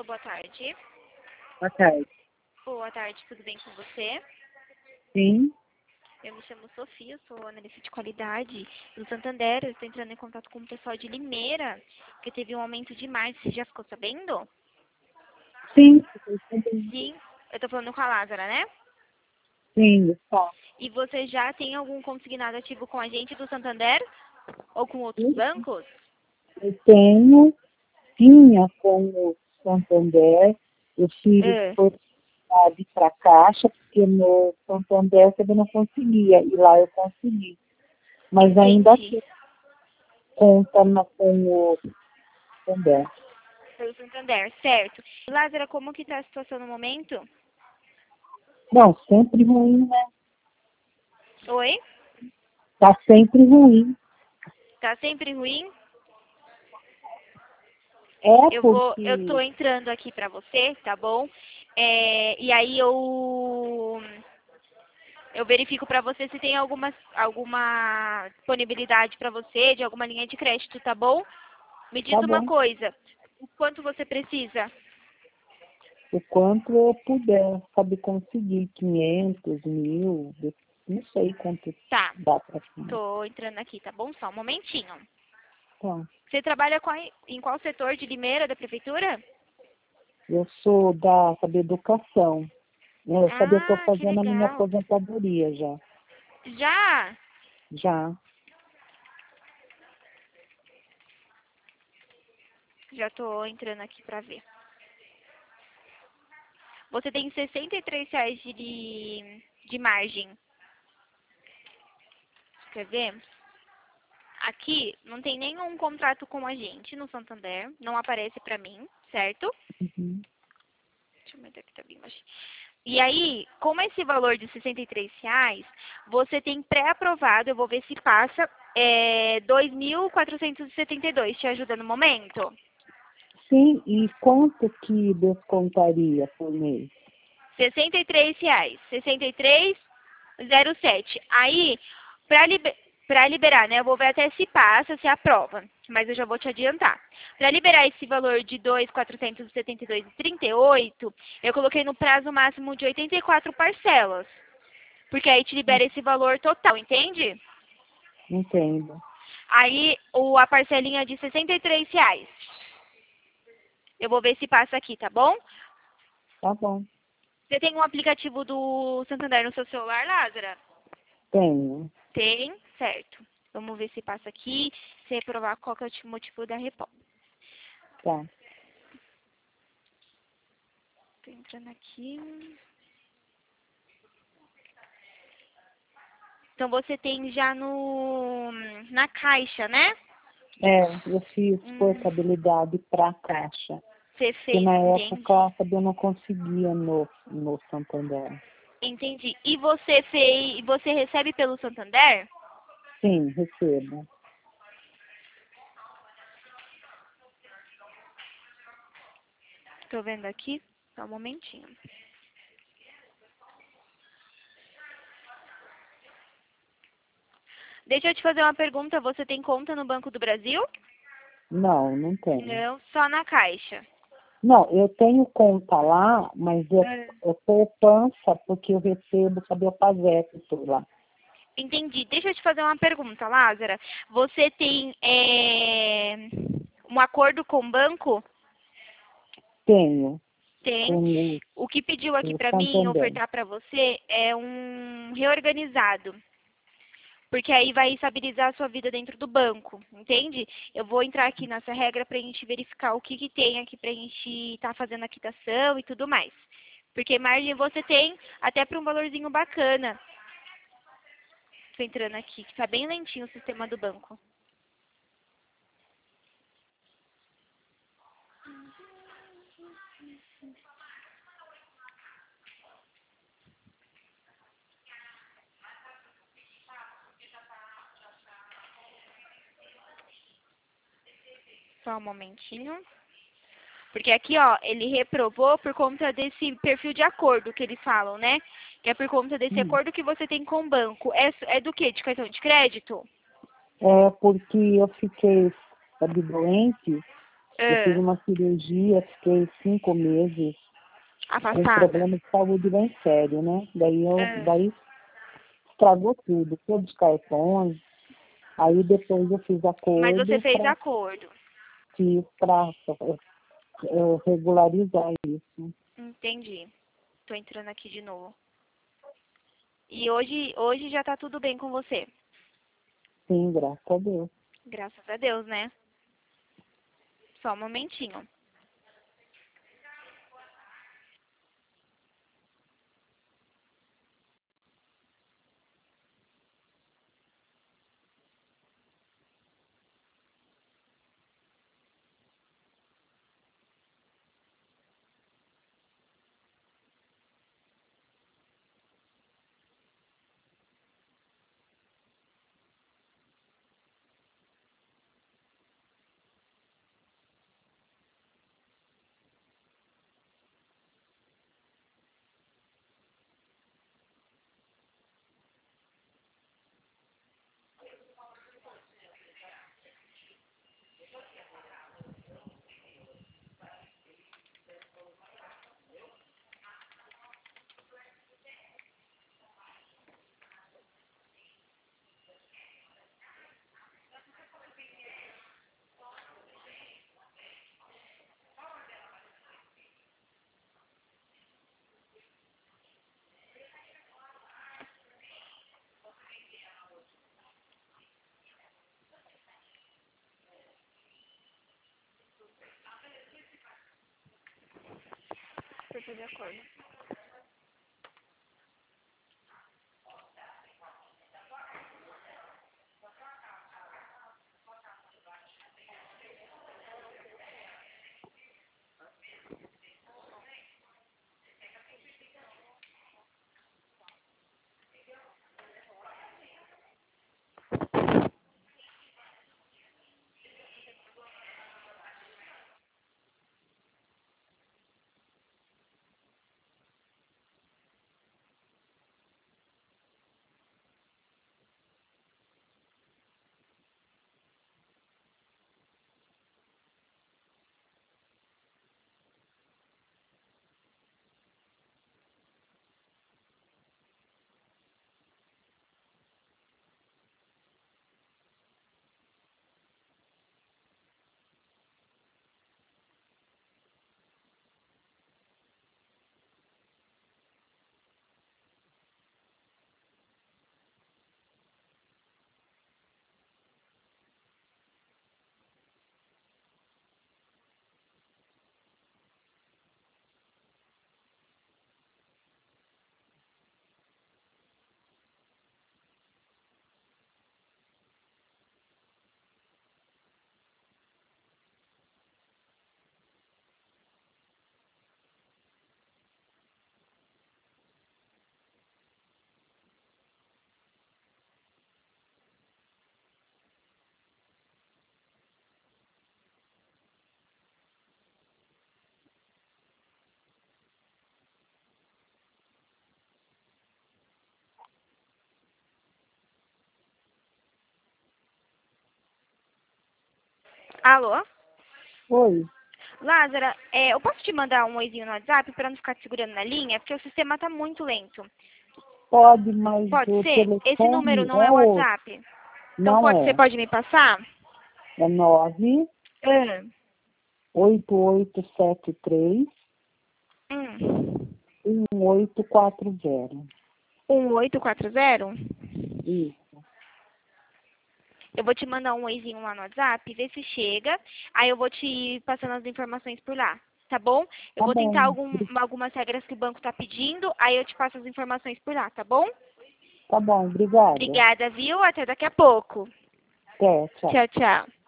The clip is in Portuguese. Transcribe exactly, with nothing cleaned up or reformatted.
Alô, boa tarde. Boa tarde. Boa tarde, tudo bem com você? Sim, Eu me chamo Sofia, eu sou analista de qualidade do Santander. Eu estou entrando em contato com o pessoal de Limeira, que teve um aumento de março. Você já ficou sabendo? sim, fiquei sabendo. Sim, eu estou falando com a Lázara, né? Sim, tá. E você já tem algum consignado ativo com a gente do Santander? Ou com outros Eu bancos? eu tenho, tinha como Santander, eu fiz É. possibilidade para a Caixa, porque no Santander eu também não conseguia, e lá eu consegui. Mas ainda Entendi. tem conta na, com o Santander. Pelo Santander, certo. Lázara, como que está a situação no momento? Não, sempre ruim, né? Oi? Tá sempre ruim. Tá sempre ruim? É Eu vou, eu tô porque, entrando aqui pra você, tá bom? É, e aí eu eu verifico pra você se tem alguma alguma disponibilidade pra você de alguma linha de crédito, tá bom? Me diz tá uma bom, coisa, o quanto você precisa? o quanto eu puder, sabe, conseguir quinhentos, mil, não sei quanto Tá, dá para cima. tô entrando aqui, tá bom? Só um momentinho. Tá. Você trabalha com a- em qual setor de Limeira da prefeitura? Eu sou da, sabe, educação. Né? Eu sabia que eu Ah, estou que fazendo a minha legal. aposentadoria já. Já? Já. Já tô entrando aqui pra ver. Você tem sessenta e três reais de, de margem. Quer ver? Aqui não tem nenhum contrato com a gente no Santander. Não aparece pra mim, certo? Uhum. Deixa eu meter aqui, tá bem baixinho. E aí, como esse valor de sessenta e três reais, você tem pré-aprovado, eu vou ver se passa, é, dois mil quatrocentos e setenta e dois. Te ajuda no momento? Sim, e quanto que descontaria por mês? sessenta e três reais. sessenta e três vírgula zero sete. Aí, para liber, pra liberar, né? Eu vou ver até se passa, se aprova. Mas eu já vou te adiantar. Para liberar esse valor de dois mil quatrocentos e setenta e dois vírgula trinta e oito, eu coloquei no prazo máximo de oitenta e quatro parcelas. Porque aí te libera esse valor total, entende? Entendo. Aí, o, a parcelinha de sessenta e três reais. Eu vou ver se passa aqui, tá bom? Tá bom. Você tem um aplicativo do Santander no seu celular, Lázara? Tenho. Tem, certo. Vamos ver se passa aqui, se provar qual que é o motivo da reposta. Tá. Tô entrando aqui. Então você tem já no na caixa, né? É, eu fiz Hum, portabilidade para a Caixa. você Porque fez, na entendi. época, sabe, eu não conseguia no, no Santander. Entendi. E você fez, você recebe pelo Santander? Sim, recebo. Tô vendo aqui. Só um momentinho. Deixa eu te fazer uma pergunta. Você tem conta no Banco do Brasil? Não, não tenho. Não, só na Caixa. Não, eu tenho conta lá, mas eu, É. eu poupança porque eu recebo, sabe, o PASEP por lá. Entendi. Deixa eu te fazer uma pergunta, Lázara. Você tem é, um acordo com o banco? Tenho Tem. com o, O que pediu aqui com o para mim Santander. ofertar para você é um reorganizado. Porque aí vai estabilizar a sua vida dentro do banco, entende? Eu vou entrar aqui nessa regra para a gente verificar o que, que tem aqui para a gente estar tá fazendo a quitação e tudo mais. Porque margem você tem até para um valorzinho bacana. Tô entrando aqui, que tá bem lentinho o sistema do banco. Só um momentinho. Porque aqui, ó, ele reprovou por conta desse perfil de acordo que eles falam, né? Que é por conta desse Hum. acordo que você tem com o banco. É, é do quê? De cartão de crédito? É porque eu fiquei, sabe, doente Eu fiz Ah, uma cirurgia, fiquei cinco meses com um afastada. problema de saúde bem sério, né? Daí, eu, Ah, daí estragou tudo, todos os cartões. Aí depois eu fiz mas você acordo fez para acordo. regularizar isso. Entendi. Tô entrando aqui de novo. E hoje, hoje já tá tudo bem com você. Sim, graças a Deus. Graças a Deus, né? Só um momentinho. Eu tô de acordo. Alô? Oi, Lázara, é, eu posso te mandar um oizinho no WhatsApp para não ficar te segurando na linha? Porque o sistema tá muito lento. pode, mas Pode o ser? Esse número telefone não é é o outro. WhatsApp? Então Não pode, você é. pode me passar? É nove Ah, oito oito sete três hum. um oito quatro zero. um oito quatro zero? Isso, Eu vou te mandar um oizinho lá no WhatsApp, ver se chega. Aí eu vou te passando as informações por lá, tá bom? Eu tá vou tentar bom. algum, algumas regras que o banco tá pedindo, aí eu te passo as informações por lá, tá bom? Tá bom, obrigada. Obrigada, viu? Até daqui a pouco. Até, tchau. Tchau, tchau.